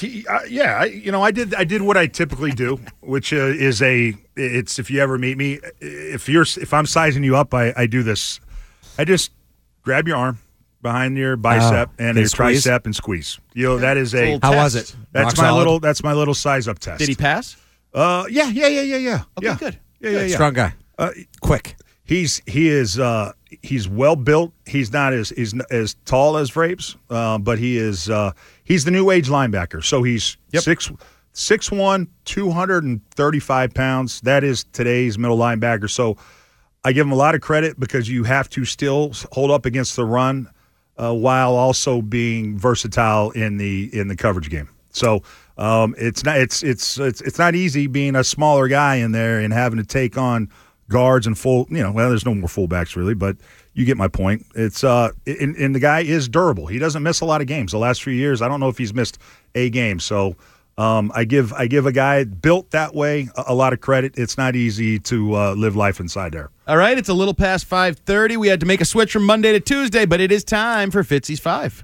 did what I typically do, which is it's if you ever meet me, if I'm sizing you up, I do this. I just grab your arm behind your bicep and your tricep and squeeze. That is a. How was it? That's my little. That's my little size up test. Did he pass? Yeah. Okay, good. Yeah. Strong guy. Quick. He's well built. He's not as tall as Vrabes, but he's the new age linebacker. So he's 6'1", 235 pounds. That is today's middle linebacker. So I give him a lot of credit because you have to still hold up against the run while also being versatile in the coverage game. So it's not easy being a smaller guy in there and having to take on guards and there's no more fullbacks really, but you get my point. It's and the guy is durable. He doesn't miss a lot of games. The last few years, I don't know if he's missed a game. So I give a guy built that way a lot of credit. It's not easy to live life inside there. All right, it's a little past 5:30. We had to make a switch from Monday to Tuesday, but it is time for Fitzy's 5.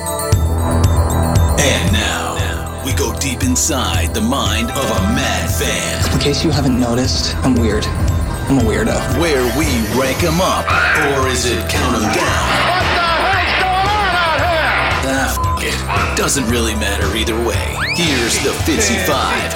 And now we go deep inside the mind of a mad fan. In case you haven't noticed, I'm weird. I'm a weirdo. Where we rank them up, or is it count them down? What the hell's going on out here? It doesn't really matter either way. Here's the Fitzy 5.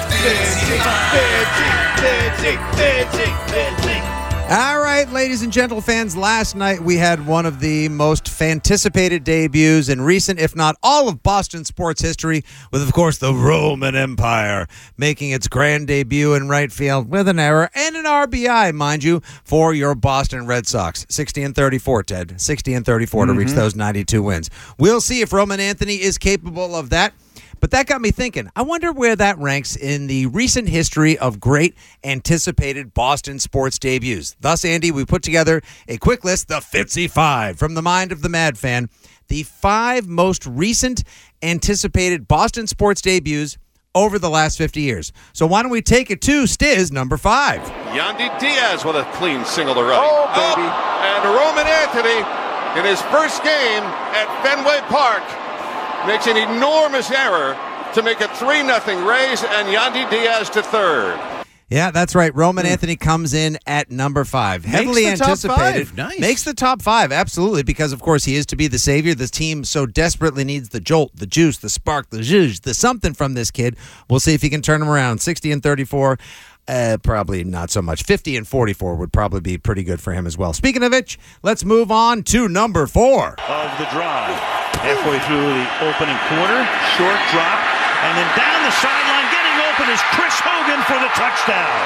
Fitzy. All right, ladies and gentle fans, last night we had one of the most anticipated debuts in recent, if not all of Boston sports history, with, of course, the Roman Empire making its grand debut in right field with an error and an RBI, mind you, for your Boston Red Sox. 60-34, Ted. 60-34 to reach those 92 wins. We'll see if Roman Anthony is capable of that. But that got me thinking, I wonder where that ranks in the recent history of great anticipated Boston sports debuts. Thus, Andy, we put together a quick list, the Fitzy 5, from the mind of the Mad Fan. The 5 most recent anticipated Boston sports debuts over the last 50 years. So why don't we take it to Stiz, number 5. Yandy Diaz with a clean single to right. Oh, baby. And Roman Anthony, in his first game at Fenway Park, makes an enormous error to make a 3-0 raise, and Yandy Diaz to third. Yeah, that's right. Roman Anthony comes in at number 5. Heavily anticipated. Top 5. Nice. Makes the top 5, absolutely, because, of course, he is to be the savior. The team so desperately needs the jolt, the juice, the spark, the zhuzh, the something from this kid. We'll see if he can turn him around. 60-34. Probably not so much. 50-44 would probably be pretty good for him as well. Speaking of which, let's move on to number 4. Of the drive. Halfway through the opening quarter, short drop, and then down the sideline, getting open is Chris Hogan for the touchdown.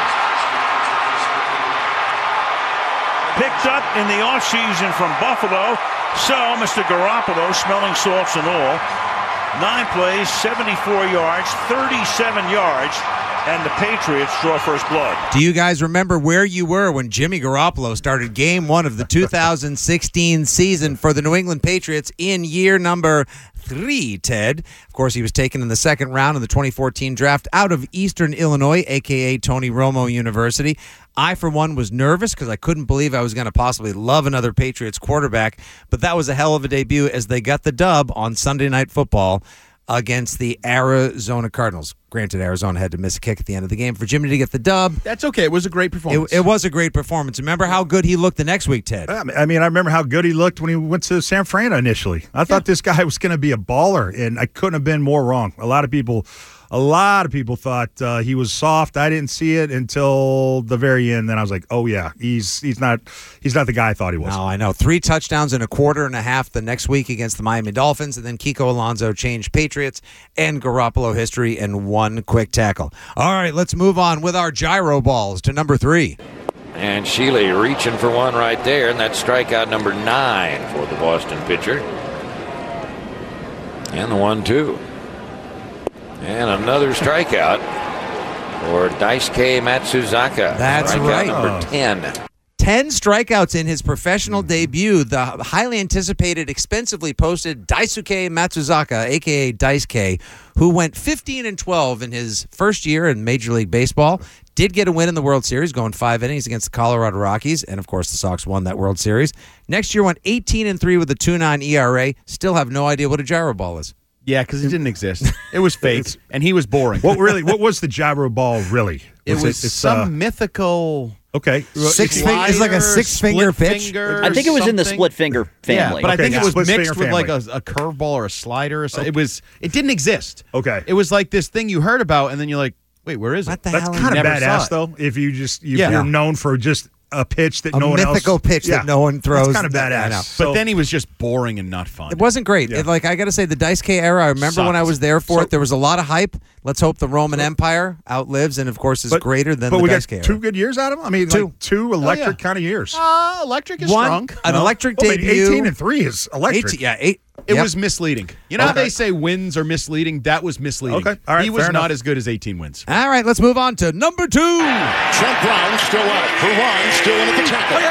Picked up in the offseason from Buffalo, so Mr. Garoppolo, smelling salts and all, 9 plays, 74 yards, 37 yards, and the Patriots draw first blood. Do you guys remember where you were when Jimmy Garoppolo started game 1 of the 2016 season for the New England Patriots in year number 3, Ted? Of course, he was taken in the second round of the 2014 draft out of Eastern Illinois, a.k.a. Tony Romo University. I, for one, was nervous because I couldn't believe I was going to possibly love another Patriots quarterback, but that was a hell of a debut as they got the dub on Sunday Night Football against the Arizona Cardinals. Granted, Arizona had to miss a kick at the end of the game for Jimmy to get the dub. That's okay. It was a great performance. It was a great performance. Remember how good he looked the next week, Ted? I mean, I remember how good he looked when he went to San Fran initially. I thought this guy was going to be a baller, and I couldn't have been more wrong. A lot of people thought he was soft. I didn't see it until the very end. Then I was like, oh yeah, he's not the guy I thought he was. No, I know. 3 touchdowns in a quarter and a half the next week against the Miami Dolphins, and then Kiko Alonso changed Patriots and Garoppolo history in 1 quick tackle. All right, let's move on with our gyro balls to number 3. And Shealy reaching for one right there, and that's strikeout number 9 for the Boston pitcher. And the 1-2. And another strikeout for Daisuke Matsuzaka. That's strikeout right. Number 10. 10 strikeouts in his professional debut. The highly anticipated, expensively posted Daisuke Matsuzaka, a.k.a. Daisuke, who went 15-12 in his first year in Major League Baseball. Did get a win in the World Series, going 5 innings against the Colorado Rockies, and of course the Sox won that World Series. Next year went 18-3 with a 2.9 ERA. Still have no idea what a gyro ball is. Yeah, because it didn't exist. It was fake, and he was boring. What was the gyro ball really? It was some mythical. Okay, it's like a 6-finger pitch. I think it was in the split finger family. Yeah, but I think it was split mixed finger with like family. a curveball or a slider or something. It didn't exist. Okay, it was like this thing you heard about, and then you're like, wait, where is it? That's kind of badass, though. If you're known for just a pitch that no one else. A mythical pitch that no one throws. That's kind of badass. But then he was just boring and not fun. It wasn't great. Yeah. I got to say, the Daisuke era, I remember when I was there for it, there was a lot of hype. Let's hope the Roman Empire outlives and, of course, is greater than the Daisuke era. But we got 2 good years out of him? I mean, two electric kind of years. Electric is strong. An electric debut. 18-3 is electric. 18, It was misleading. You know how they say wins are misleading? That was misleading. Okay. All right, He was fair not enough. as good as 18 wins. All right, let's move on to number 2. Trent Brown still at it. For one, still in at the tackle.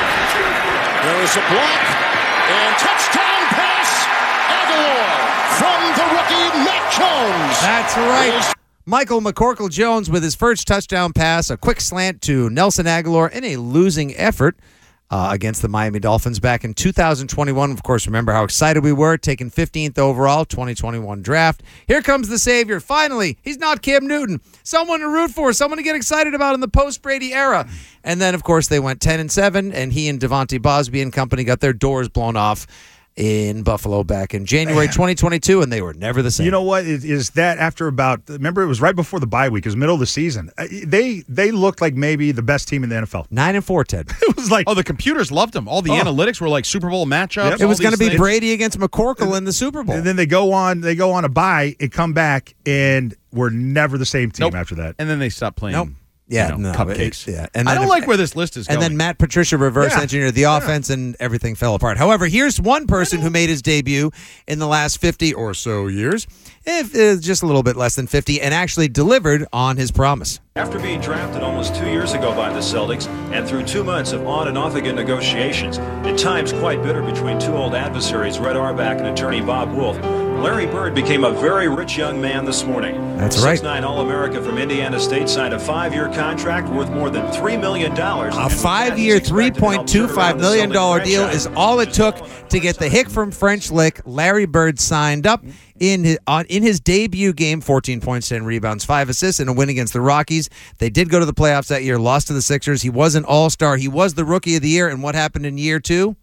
There is a block and touchdown pass. Aguilar from the rookie Mac Jones. That's right. Michael McCorkle-Jones with his first touchdown pass, a quick slant to Nelson Aguilar in a losing effort against the Miami Dolphins back in 2021. Of course, remember how excited we were, taking 15th overall, 2021 draft. Here comes the savior. Finally, he's not Cam Newton. Someone to root for, someone to get excited about in the post-Brady era. And then, of course, they went 10-7, and he and Devontae Bosby and company got their doors blown off in Buffalo back in January 2022, and they were never the same. You know what? Is that after remember, it was right before the bye week. It was middle of the season. They looked like maybe the best team in the NFL. 9-4, Ted. It was like, the computers loved them. All the analytics were like Super Bowl matchups. Yep. It was going to be Brady against McCorkle in the Super Bowl. And then they go on a bye and come back, and we're never the same team after that. And then they stopped playing. Nope. Yeah, cupcakes. And I don't like where this list is going. And then Matt Patricia reverse engineered the offense, and everything fell apart. However, here's one person who made his debut in the last 50 or so years, if just a little bit less than 50, and actually delivered on his promise. After being drafted almost 2 years ago by the Celtics and through 2 months of on and off again negotiations, at times quite bitter between two old adversaries, Red Auerbach and attorney Bob Wolf, Larry Bird became a very rich young man this morning. That's right. 6'9" All-America from Indiana State signed a 5-year contract worth more than $3 million. A 5-year, $3.25 million deal is all it took to get the hick from French Lick, Larry Bird, signed up. In his debut game, 14 points, 10 rebounds, 5 assists, and a win against the Rockies. They did go to the playoffs that year, lost to the Sixers. He was an all-star. He was the Rookie of the Year. And what happened in year 2?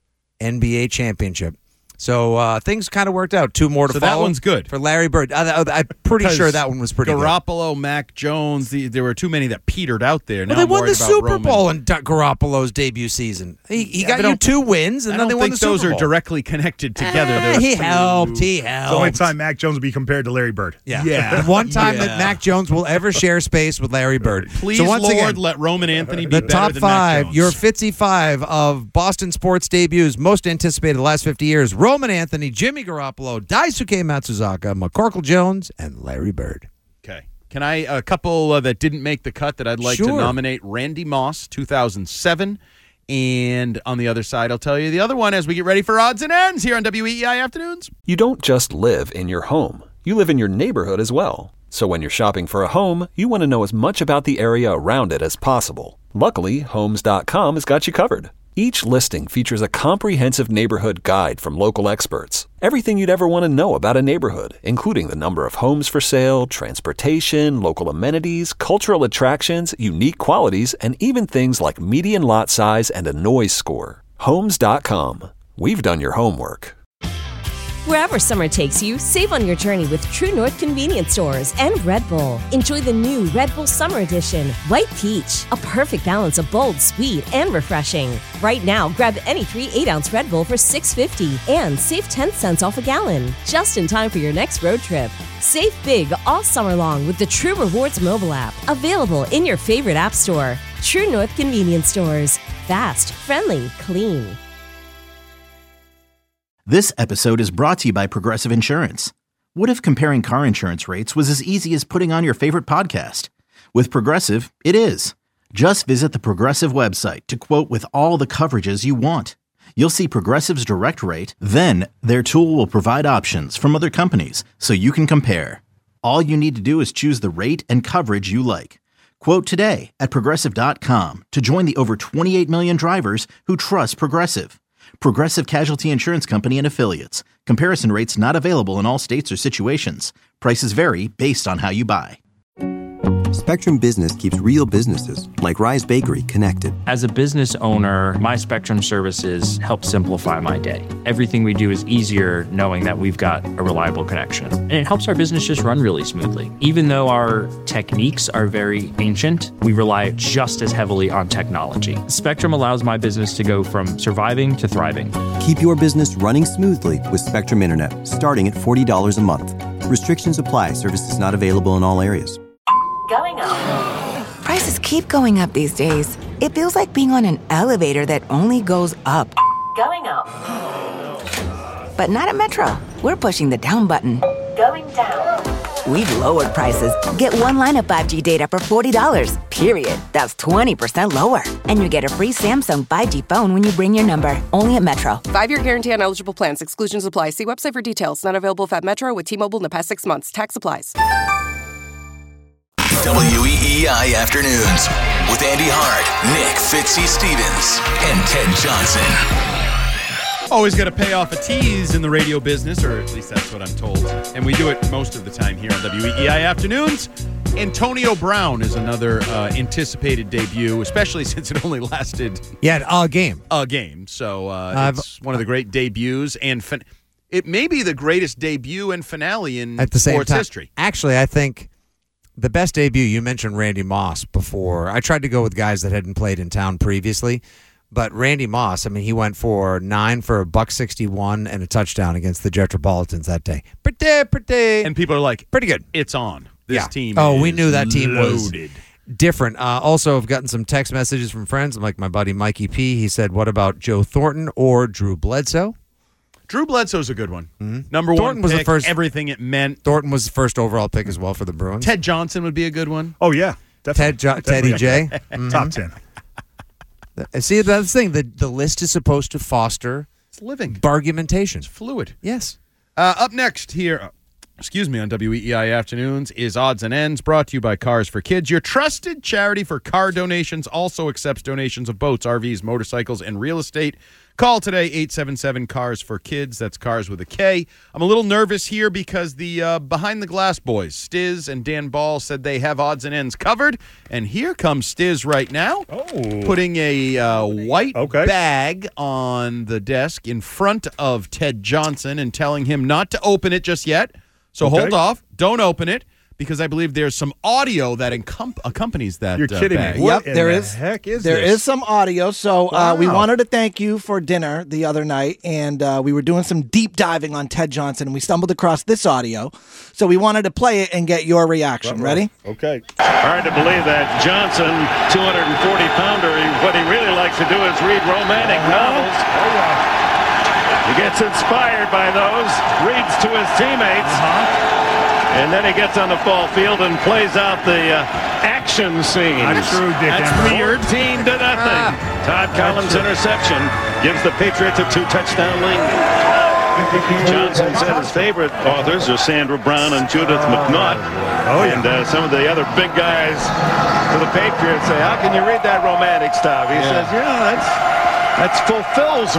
NBA championship. So things kind of worked out. 2 more to follow. So that one's good. For Larry Bird. I'm pretty sure that one was pretty good. Garoppolo, Mac Jones, there were too many that petered out there. Well, now they won the Super Roman. Bowl in Garoppolo's debut season. He got you 2 wins, and then they won the Super Bowl. I don't think those are directly connected together. He helped. It's the only time Mac Jones will be compared to Larry Bird. Yeah. One time that Mac Jones will ever share space with Larry Bird. Please, so once Lord, again, let Roman Anthony be the better top than 5, Mac Jones. your Fitzy 5 of Boston sports debuts, most anticipated the last 50 years: Roman Anthony, Jimmy Garoppolo, Daisuke Matsuzaka, McCorkle-Jones, and Larry Bird. Okay. Can I, a couple that didn't make the cut that I'd like to nominate: Randy Moss, 2007. And on the other side, I'll tell you the other one as we get ready for odds and ends here on WEEI Afternoons. You don't just live in your home. You live in your neighborhood as well. So when you're shopping for a home, you want to know as much about the area around it as possible. Luckily, Homes.com has got you covered. Each listing features a comprehensive neighborhood guide from local experts. Everything you'd ever want to know about a neighborhood, including the number of homes for sale, transportation, local amenities, cultural attractions, unique qualities, and even things like median lot size and a noise score. Homes.com. We've done your homework. Wherever summer takes you, save on your journey with True North Convenience Stores and Red Bull. Enjoy the new Red Bull Summer Edition, White Peach, a perfect balance of bold, sweet, and refreshing. Right now, grab any 3 8-ounce Red Bull for $6.50 and save 10 cents off a gallon, just in time for your next road trip. Save big all summer long with the True Rewards mobile app, available in your favorite app store. True North Convenience Stores. Fast, friendly, clean. This episode is brought to you by Progressive Insurance. What if comparing car insurance rates was as easy as putting on your favorite podcast? With Progressive, it is. Just visit the Progressive website to quote with all the coverages you want. You'll see Progressive's direct rate, then their tool will provide options from other companies so you can compare. All you need to do is choose the rate and coverage you like. Quote today at Progressive.com to join the over 28 million drivers who trust Progressive. Progressive Casualty Insurance Company and Affiliates. Comparison rates not available in all states or situations. Prices vary based on how you buy. Spectrum Business keeps real businesses, like Rise Bakery, connected. As a business owner, my Spectrum services help simplify my day. Everything we do is easier knowing that we've got a reliable connection. And it helps our business just run really smoothly. Even though our techniques are very ancient, we rely just as heavily on technology. Spectrum allows my business to go from surviving to thriving. Keep your business running smoothly with Spectrum Internet, starting at $40 a month. Restrictions apply. Services not available in all areas. Going up. Prices keep going up these days. It feels like being on an elevator that only goes up. Going up. But not at Metro. We're pushing the down button. Going down. We've lowered prices. Get one line of 5G data for $40, period. That's 20% lower. And you get a free Samsung 5G phone when you bring your number. Only at Metro. 5-year guarantee on eligible plans. Exclusions apply. See website for details. Not available if at Metro with T-Mobile in the past 6 months. Tax applies. WEEI Afternoons with Andy Hart, Nick Fitzy Stevens, and Ted Johnson. Always got to pay off a tease in the radio business, or at least that's what I'm told. And we do it most of the time here on WEEI Afternoons. Antonio Brown is another anticipated debut, especially since it only lasted... Yeah, a game. A game. So it's one of the great debuts. And it may be the greatest debut and finale in at the same sports time. History. Actually, I think the best debut, you mentioned Randy Moss before. I tried to go with guys that hadn't played in town previously. But Randy Moss, I mean, he went for 9 for $161 and a touchdown against the Metropolitans that day. Pretty. And people are like, pretty good. It's on. This team we knew that team loaded. Was different. Also, I've gotten some text messages from friends, like my buddy Mikey P. He said, what about Joe Thornton or Drew Bledsoe? Drew Bledsoe's a good one. Mm-hmm. Number Thornton one was pick, the first, everything it meant. Thornton was the first overall pick as well for the Bruins. Ted Johnson would be a good one. Oh, yeah. Definitely. Teddy J. Mm-hmm. Top 10. See, that's the thing. The list is supposed to foster bargumentation. It's fluid. Yes. Up next here, on WEEI Afternoons is Odds and Ends, brought to you by Cars for Kids. Your trusted charity for car donations also accepts donations of boats, RVs, motorcycles, and real estate. Call today, 877-CARS-FOR-KIDS. That's cars with a K. I'm a little nervous here because the Behind the Glass boys, Stiz and Dan Ball, said they have Odds and Ends covered. And here comes Stiz right now, putting a white bag on the desk in front of Ted Johnson and telling him not to open it just yet. So hold off. Don't open it. Because I believe there's some audio that accompanies that. You're kidding bag. me. What Yep, there in is. the heck is there this? is some audio. So we wanted to thank you for dinner the other night, and we were doing some deep diving on Ted Johnson, and we stumbled across this audio. So we wanted to play it and get your reaction. Ready? Okay. Hard to believe that Johnson, 240-pounder, what he really likes to do is read romantic novels. He gets inspired by those, reads to his teammates. And then he gets on the ball field and plays out the action scenes. That's true, Dick. That's 14-0. Todd Collins' interception gives the Patriots a 2-touchdown lead. Johnson said his favorite authors are Sandra Brown and Judith McNaught. And some of the other big guys for the Patriots say, how can you read that romantic stuff? He says, that fulfills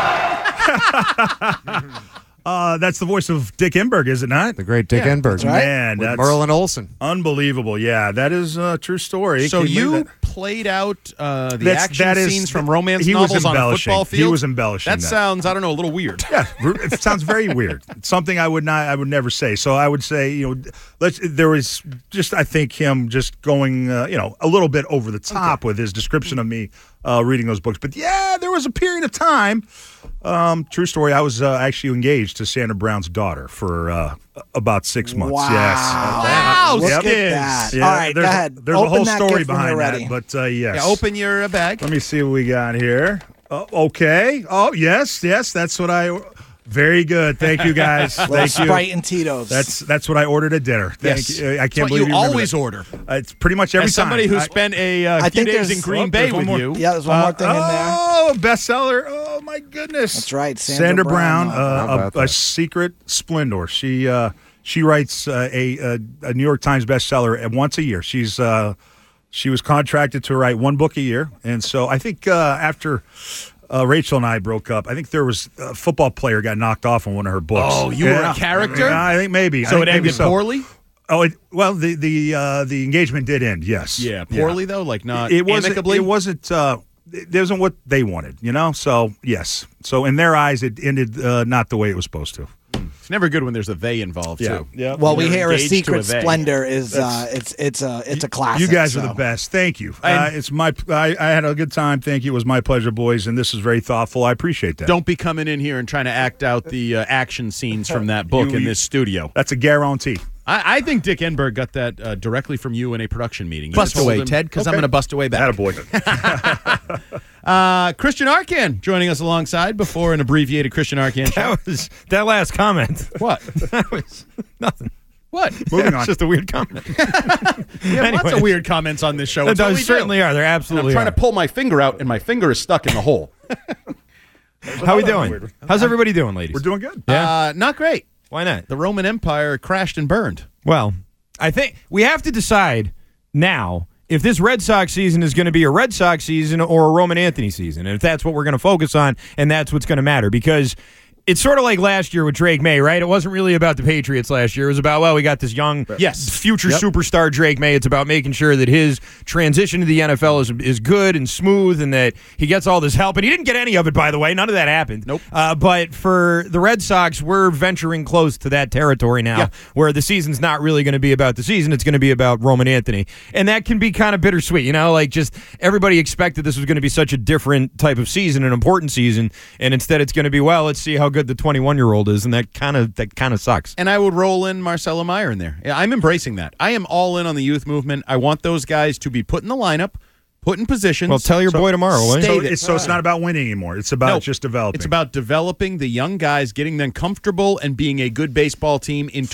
me. That's the voice of Dick Enberg, is it not? The great Dick Enberg. That's right. Man, with that's Merlin Olsen. Unbelievable. Yeah, that is a true story. So you played out the action scenes from romance novels on a football field? He was embellishing that. That sounds, I don't know, a little weird. Yeah, it sounds very weird. It's something I would never say. So I would say, there was just, I think, him just going, a little bit over the top with his description of me reading those books. But yeah, there was a period of time. True story. I was actually engaged to Sandra Brown's daughter for about 6 months. Wow. Yes. Wow. Look at that. Yeah, All right, go ahead. There's Open a whole that story gift when behind you're that. ready. But yes. Yeah, open your bag. Let me see what we got here. Okay. Oh, yes. That's what I... Very good. Thank you, guys. Thank you. Sprite and Tito's. That's what I ordered at dinner. Thank you. I can't believe you always that. order. It's pretty much every As somebody time. who spent a few days in Green Bay with you. Yeah, there's one more thing in there. Oh, bestseller. Oh, my goodness. That's right. Sandra Brown, a secret splendor. She writes a New York Times bestseller once a year. She was contracted to write one book a year. And so I think after Rachel and I broke up, I think there was a football player got knocked off on one of her books. Oh, you were a character? Yeah, I think maybe. So it ended poorly? Oh, the engagement did end, yes. Yeah, poorly though? Like not amicably? It wasn't what they wanted, So, yes. So in their eyes, it ended not the way it was supposed to. It's never good when there's a they involved, too. Yeah. Well, we hear a secret splendor is it's a classic. You guys are the best. Thank you. It's my I had a good time. Thank you. It was my pleasure, boys, and this is very thoughtful. I appreciate that. Don't be coming in here and trying to act out the action scenes from that book in this studio. That's a guarantee. I think Dick Enberg got that directly from you in a production meeting. Bust away, Ted, because I'm going to bust away back. Attaboy. Christian Arcand joining us alongside before an abbreviated Christian Arcand show. That last comment. What? That was nothing. What? Moving on. It's just a weird comment. Lots of weird comments on this show. There certainly are. There absolutely I'm trying are. to pull my finger out, and my finger is stuck in the hole. How we doing? How's everybody doing, ladies? We're doing good. Yeah? Not great. Why not? The Roman Empire crashed and burned. Well, I think we have to decide now if this Red Sox season is going to be a Red Sox season or a Roman Anthony season, and if that's what we're going to focus on, and that's what's going to matter, because it's sort of like last year with Drake May, right? It wasn't really about the Patriots last year. It was about, well, we got this young future superstar Drake May. It's about making sure that his transition to the NFL is good and smooth and that he gets all this help. And he didn't get any of it, by the way. None of that happened. Nope. But for the Red Sox, we're venturing close to that territory now where the season's not really going to be about the season. It's going to be about Roman Anthony. And that can be kind of bittersweet, you know? Like, just everybody expected this was going to be such a different type of season, an important season. And instead it's going to be, well, let's see how good the 21-year-old is, and that kind of sucks. And I would roll in Marcelo Meyer in there. Yeah, I'm embracing that. I am all in on the youth movement. I want those guys to be put in the lineup, put in positions. Well, tell your boy tomorrow. So it's not about winning anymore. It's about just developing. It's about developing the young guys, getting them comfortable, and being a good baseball team in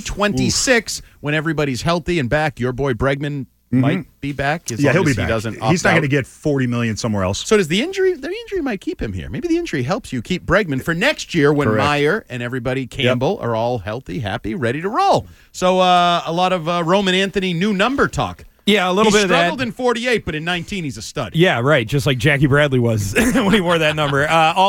2026 when everybody's healthy and back. Your boy Bregman might be back. He'll be back. He's not going to get $40 million somewhere else. So does the injury? The injury might keep him here. Maybe the injury helps you keep Bregman for next year when Meyer and everybody Campbell are all healthy, happy, ready to roll. So a lot of Roman Anthony new number talk. Yeah, a little bit of that. He struggled in 48, but in 19 he's a stud. Yeah, right. Just like Jackie Bradley was when he wore that number.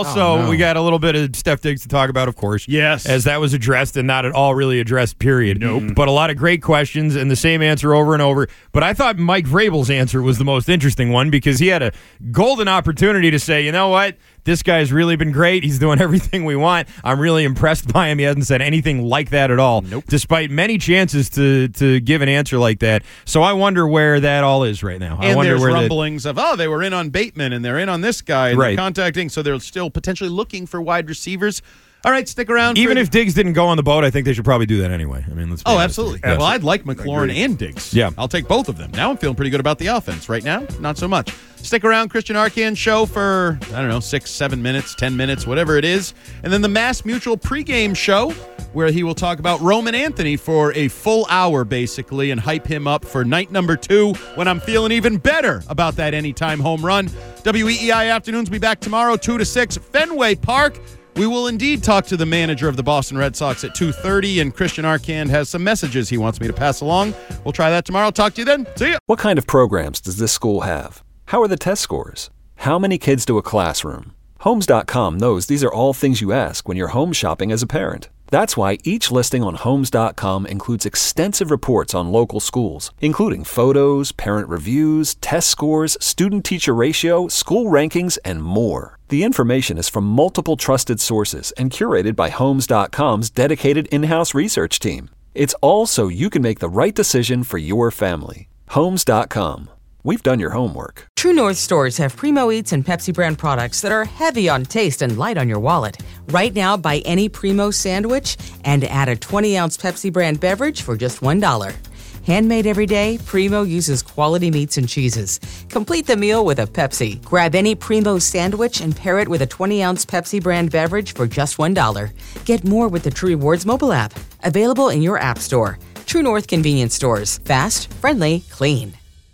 We got a little bit of Steph Diggs to talk about, of course. Yes. As that was addressed and not at all really addressed, period. Nope. But a lot of great questions and the same answer over and over. But I thought Mike Vrabel's answer was the most interesting one because he had a golden opportunity to say, you know what? This guy's really been great. He's doing everything we want. I'm really impressed by him. He hasn't said anything like that at all, despite many chances to give an answer like that. So I wonder where that all is right now. And I wonder there's where rumblings of, they were in on Bateman and they're in on this guy and they're contacting, so they're still potentially looking for wide receivers. All right, stick around. Even if Diggs didn't go on the boat, I think they should probably do that anyway. I mean, let's be honest. Absolutely. Yeah. Well, I'd like McLaurin and Diggs. Yeah. I'll take both of them. Now I'm feeling pretty good about the offense. Right now, not so much. Stick around, Christian Arcand show for, 6, 7 minutes, 10 minutes, whatever it is. And then the Mass Mutual pregame show where he will talk about Roman Anthony for a full hour, basically, and hype him up for night number 2 when I'm feeling even better about that anytime home run. WEEI Afternoons will be back tomorrow, 2 to 6, Fenway Park. We will indeed talk to the manager of the Boston Red Sox at 2:30, and Christian Arcand has some messages he wants me to pass along. We'll try that tomorrow. Talk to you then. See ya. What kind of programs does this school have? How are the test scores? How many kids do a classroom? Homes.com knows these are all things you ask when you're home shopping as a parent. That's why each listing on Homes.com includes extensive reports on local schools, including photos, parent reviews, test scores, student-teacher ratio, school rankings, and more. The information is from multiple trusted sources and curated by Homes.com's dedicated in-house research team. It's all so you can make the right decision for your family. Homes.com. We've done your homework. True North stores have Primo Eats and Pepsi brand products that are heavy on taste and light on your wallet. Right now, buy any Primo sandwich and add a 20-ounce Pepsi brand beverage for just $1. Handmade every day, Primo uses quality meats and cheeses. Complete the meal with a Pepsi. Grab any Primo sandwich and pair it with a 20-ounce Pepsi brand beverage for just $1. Get more with the True Rewards mobile app. Available in your app store. True North convenience stores. Fast, friendly, clean.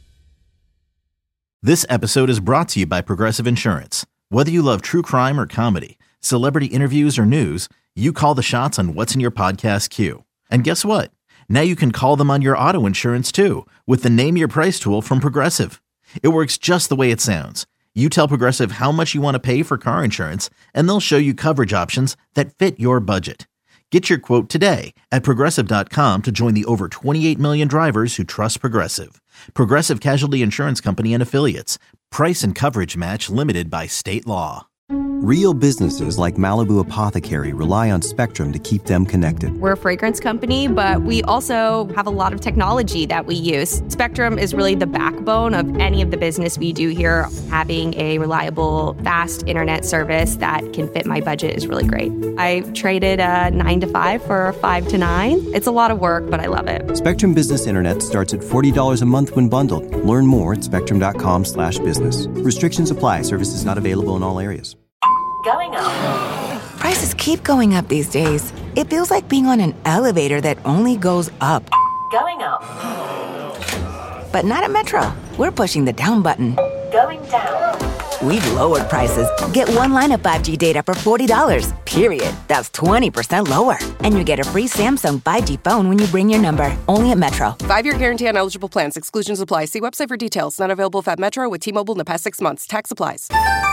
This episode is brought to you by Progressive Insurance. Whether you love true crime or comedy, celebrity interviews or news, you call the shots on what's in your podcast queue. And guess what? Now you can call them on your auto insurance too with the Name Your Price tool from Progressive. It works just the way it sounds. You tell Progressive how much you want to pay for car insurance, and they'll show you coverage options that fit your budget. Get your quote today at Progressive.com to join the over 28 million drivers who trust Progressive. Progressive Casualty Insurance Company and Affiliates. Price and coverage match limited by state law. Real businesses like Malibu Apothecary rely on Spectrum to keep them connected. We're a fragrance company, but we also have a lot of technology that we use. Spectrum is really the backbone of any of the business we do here. Having a reliable, fast internet service that can fit my budget is really great. I traded a 9 to 5 for a 5 to 9. It's a lot of work, but I love it. Spectrum Business Internet starts at $40 a month when bundled. Learn more at spectrum.com/business. Restrictions apply. Services not available in all areas. Going up. Prices keep going up these days. It feels like being on an elevator that only goes up. Going up. But not at Metro. We're pushing the down button. Going down. We've lowered prices. Get one line of 5G data for $40, period. That's 20% lower. And you get a free Samsung 5G phone when you bring your number. Only at Metro. 5-year guarantee on eligible plans. Exclusions apply. See website for details. Not available at Metro with T-Mobile in the past 6 months. Tax applies.